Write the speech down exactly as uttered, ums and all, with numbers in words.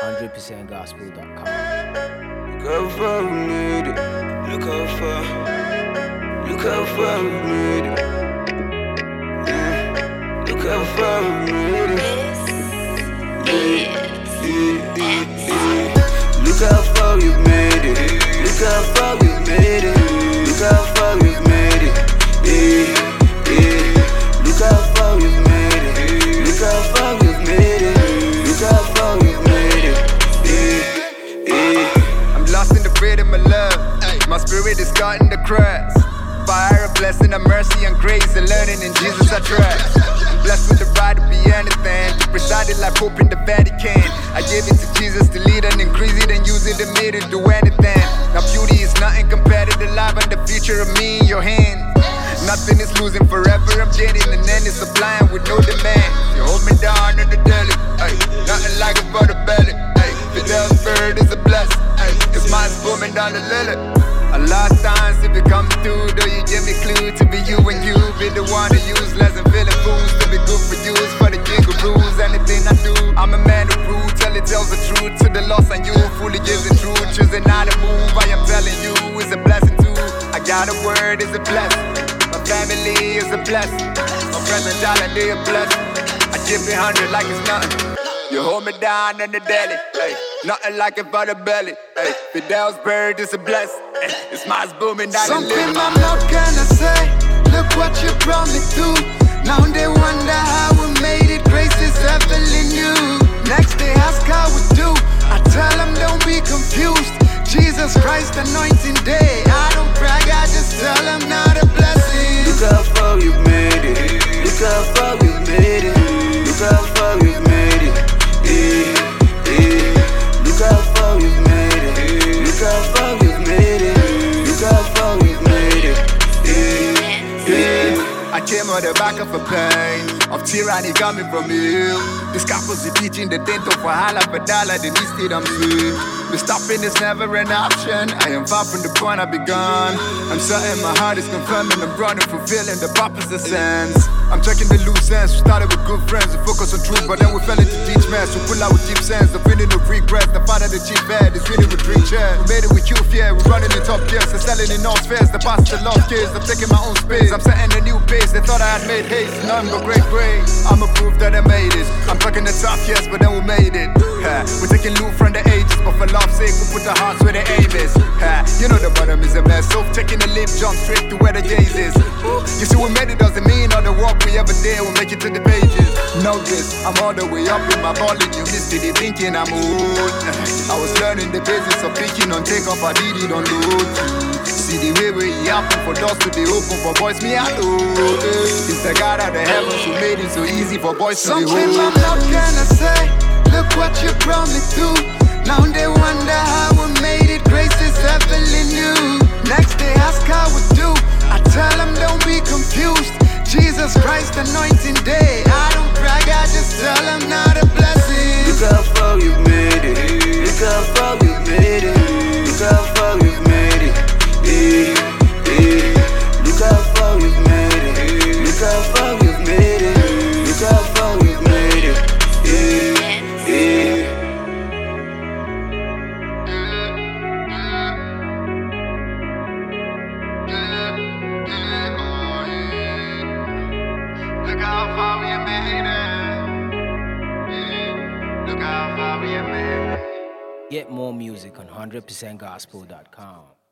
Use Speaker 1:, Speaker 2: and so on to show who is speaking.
Speaker 1: one hundred percent gospel dot com.
Speaker 2: Look how far we made it. Look how far. Look how far we made it. Yeah. Look how far we made it. Yeah. Yeah. Yeah. Yeah. Look how far we made it. Look how far we made it. Look how far we made it. Yeah. Yeah. Look how far we made it. Look how far we made it. Look how far we made it. Yeah. Yeah.
Speaker 3: I'm lost in the freedom of love. My spirit is caught in the cracks. Fire of blessing, of mercy and grace, and learning in Jesus I trust. Blessed with the right to be anything, to preside it like Pope in the Vatican. I give it to Jesus to lead and increase it and use it to make it do anything. Now beauty is nothing compared to the life and the future of me in your hands. Nothing is losing forever, I'm getting and then it's supplying with no demand. You hold me down in the deli, ay, nothing like it for the belly. Ay, Fidel's bird is a blessing, ay, it's mine booming down the lily. A lot of times if it comes through, though you give me clue to be you and you be the one to use less and feeling fools to be good for you, it's for the jiggle rules. Anything I do, I'm a man who prove, tell it tells the truth to the lost and you fully gives the truth. Choosing how to move, I am telling you, it's a blessing too. I got a word, it's a blessing. My family is a blessing. My friends and talent, they a blessing. I give it hundred like it's nothing. You hold me down in the deli, ay, nothing like it for the belly. Ay, Fidel's bird is a blessing. Ay, it's mine's booming down the lily.
Speaker 4: Something I'm not gonna say. Look what you brought me through. Now they wonder how we made it. Grace is heavily new. Next they ask how we do. I tell them don't be confused. Jesus Christ anointing day. I don't brag, I just tell them not a blessing.
Speaker 2: Look how far we've made it. Look how far we've made it. Look how far we've made it. Yeah, yeah. Look how far we've made it. Look how far we've made it. Look how far we've made it. Yeah, yeah.
Speaker 3: I came on the back of a plane of tyranny coming from you. The scaffolds are teaching the dent of Wahala Badala, the least it I'm free. But stopping is never an option. I am far from the point I begun. I'm certain my heart is confirming I'm running, fulfilling the purpose of sense. I'm checking the loose ends. We started with good friends, we focus on truth, but then we fell into deep mess. We pull out with deep sense, the feeling of regrets. The father, the chief head, is reading with drink chairs. We made it with youth, yeah, we're running in top gears. They're selling in all spheres, the past the lost kids. I'm taking my own space, I'm setting a new pace. They thought I had made haste, none but great grace. I'm a proof that I made it. I'm talking the tough, yes, but then we made it. Yeah. We're taking loot from the ages, but for love's sake, we put our hearts where the aim is. Yeah. You know the bottom is a mess, so taking the leap, jump straight to where the J's is. You see, we made it doesn't mean all the work we ever did will make it to the pages. Know this, I'm all the way up in my ball and you missed it, you thinking I'm old. I was learning the basics of picking on take off, I did it on load. See the way we happen for doors to be open for boys, me I know. It's the God of the heavens who made it so easy for boys to be
Speaker 4: Something
Speaker 3: hold.
Speaker 4: I'm not gonna say. Look what you brought me through. Now they wonder how we made it. Grace is heavily new. Next they ask how we do. I tell them don't be confused. Jesus Christ anointing day. I don't brag, I just tell them not a blessing.
Speaker 2: Look how far we've made it. Look how far we've made it. Look how far we've made it. Yeah, yeah. Look how far we've made it. Look how far we've made it. Look how far we've made it. Yeah, yeah.
Speaker 3: Look how far we made it. Look how far we made it.
Speaker 1: Get more music on one hundred percent gospel dot com.